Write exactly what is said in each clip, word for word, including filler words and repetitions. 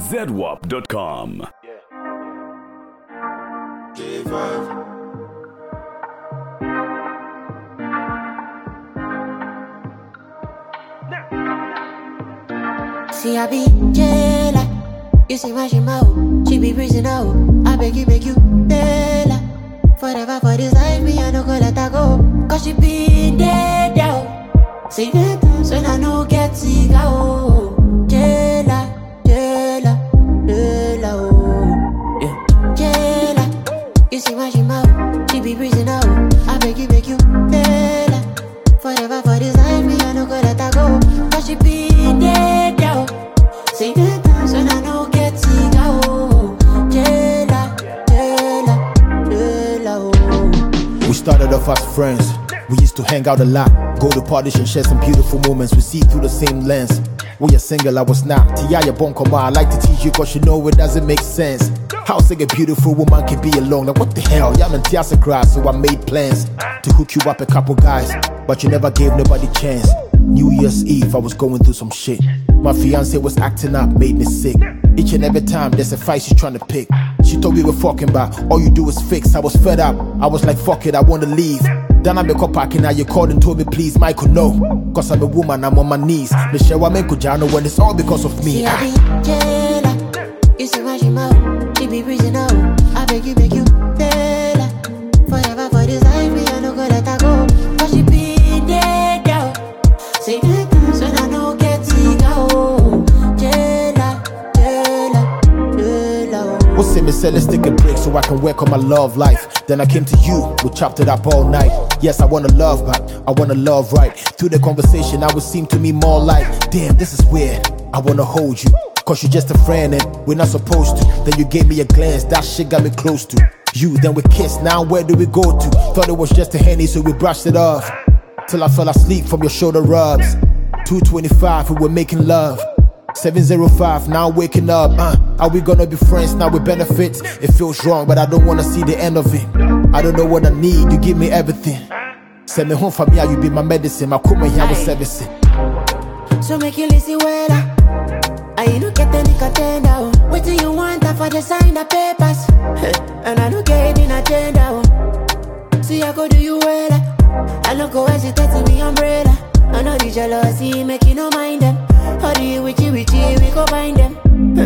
Z W A P dot com. J five. See, I be jailer. You see my shima, she be breezing out. I beg you, beg you, Bella. Forever for this life, me I no go let her go. Cause she been dead out. See that, so I no get sick out. Jailer, jailer, jailer, oh. Yeah. Jailer. You see my shima, she be breezing out. I beg you, beg you, Bella. Forever for this life, me I no go let her go. Cause she been dead out. See that times when I no get sick out. Jailer, jailer, jailer, oh. We started off as friends. We used to hang out a lot, go to parties and share some beautiful moments. We see through the same lens. When you're single, I was not. Tia, bon come I like to teach you cause you know it doesn't make sense. How sick a beautiful woman can be alone? Like what the hell? Yeah, I'm in Tiasa cry, so I made plans to hook you up a couple guys, but you never gave nobody chance. New Year's Eve, I was going through some shit. My fiance was acting up, made me sick. Each and every time there's a fight she's trying to pick. She thought we were fucking, but all you do is fix. I was fed up, I was like fuck it, I wanna leave. Then I make up packing, now you called and told me please, Michael, no. Cause I'm a woman, I'm on my knees. Michelle, I make Kujano when it's all because of me. See, I be jailer. You see my shima, she be breezing out. I beg you, beg you, Bella. Forever for this life, me I no go let her go. Cause she been dead out. See that times when I no get sick out. Jailer, jailer, jailer, oh. What's it, me say let's take a break so I can work on my love life. Then I came to you, we chopped it up all night. Yes, I wanna love back, I wanna love right. Through the conversation, I would seem to me more like, damn, this is weird, I wanna hold you. Cause you're just a friend and we're not supposed to. Then you gave me a glance, that shit got me close to you. Then we kissed, now where do we go to? Thought it was just a Henny, so we brushed it off. Till I fell asleep from your shoulder rubs. two twenty-five, we were making love. seven oh five, now waking up. Uh, are we gonna be friends now with benefits? It feels wrong, but I don't wanna see the end of it. I don't know what I need, you give me everything. Send me home for me, you be my medicine. My kuma here was servicing. So make you listen well. I don't get any contender. What do you want for the sign the papers? And I don't get in agenda. See I go do you well. I don't go hesitate to be umbrella. I know the jealousy make you no mind them. How do you witchy witchy we go find them?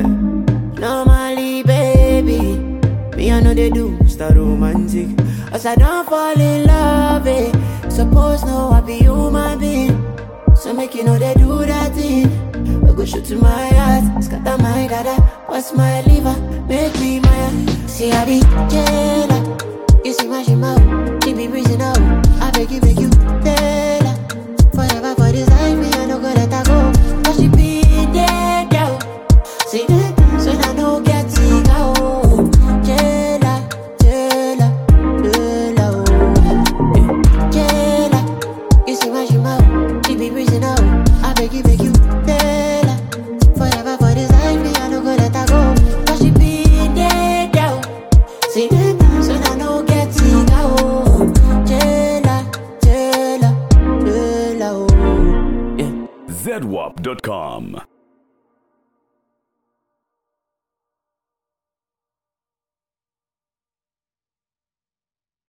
Normally baby, me I know they do start romantic. As I don't fall in love, eh. Suppose no I be human being. So make you know they do that thing. We go shoot to my heart, scatter my dada. What's my liver, make me mine. See I be jailer. You see my shima, she be breezing out. I beg you, beg you, Bella. Forever for this life, me I no go let her go. Cause she be dead out. See that times when I no get sick out. Jailer, jailer, jailer, oh. Jailer. You see my shima, she be breezing out. I beg you, beg you, Bella. Forever for this life, me I no go let her go. Cause she be dead out. See that times when I no get sick out. Jailer, jailer, jailer, oh. Yeah. Z W A P dot com.